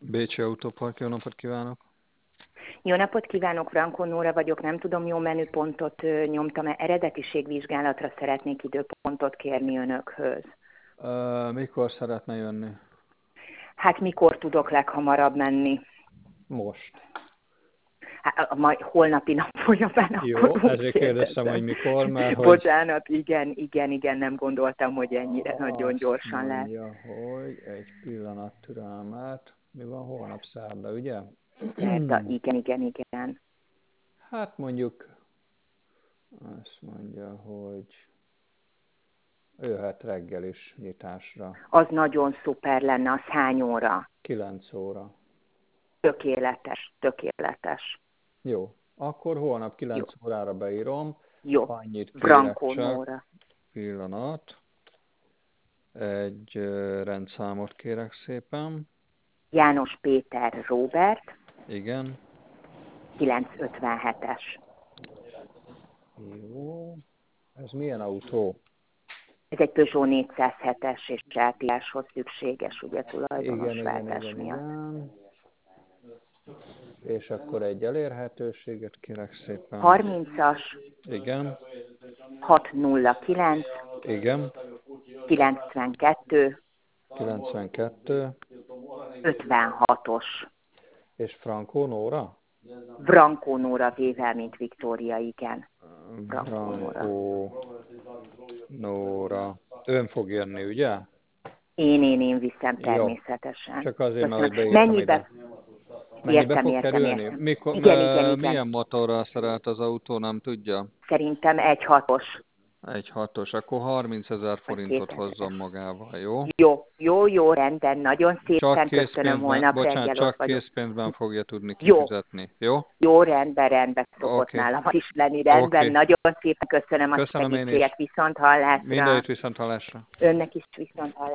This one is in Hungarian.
Bécsi Autópark, jó napot kívánok! Jó napot kívánok, Frankó Nóra vagyok, nem tudom, jó menüpontot nyomtam-e, eredetiségvizsgálatra szeretnék időpontot kérni önökhöz. Mikor szeretne jönni? Hát mikor tudok leghamarabb menni? Most. Hát, majd holnapi nap folyamán Jó, akkor úgy ezért kérdeztem, hogy kérdezem. mikor, mert hogy... Bocsánat, igen, nem gondoltam, hogy ennyire nagyon Azt gyorsan lesz. mondja, hogy egy pillanat türelmet. Mi van holnap szerda, ugye? Szerda, igen. Hát mondjuk, azt mondja, hogy jöhet reggel is nyitásra. Az nagyon szuper lenne, az hány óra? 9 óra. Tökéletes. Jó, akkor holnap Jó, 9 órára beírom. jó. Annyit kérek Brankó csak, Nóra. pillanat. Egy rendszámot kérek szépen. János Péter Róbert, Igen. 957-es. Jó. Ez milyen autó? Ez egy Peugeot 407-es és eltíráshoz szükséges, ugye tulajdonosváltás miatt. Igen. És akkor egy elérhetőséget kérek szépen. 30-as, Igen. 609, Igen. 92, 92. 56-os. És Frankó Nóra? Brankó Nóra vével, mint Viktória, igen. Brankó Nóra. Ön fog jönni, ugye? Én viszem Jó. természetesen. Csak azért, mert hogy Köszönöm. beírtam ide. Mennyibe fog Értem. kerülni? Mikor, Igen. milyen motorral szerelt az autó, nem tudja? Szerintem 1.6-os. 1.6-os, akkor 30 000 Vagy forintot 2000-es. hozzon magával, jó? Jó, rendben. Nagyon Csak szépen köszönöm, készpénzben, holnap bocsánat, reggel ott csak vagyok. készpénzben fogja tudni Jó, kifizetni, jó? Jó, rendben szokott Oké, nálam is lenni, rendben. oké. Nagyon szépen köszönöm a Köszönöm én segítséget, is. viszont hallásra. Mindenit viszont hallásra. Önnek is viszont hallásra.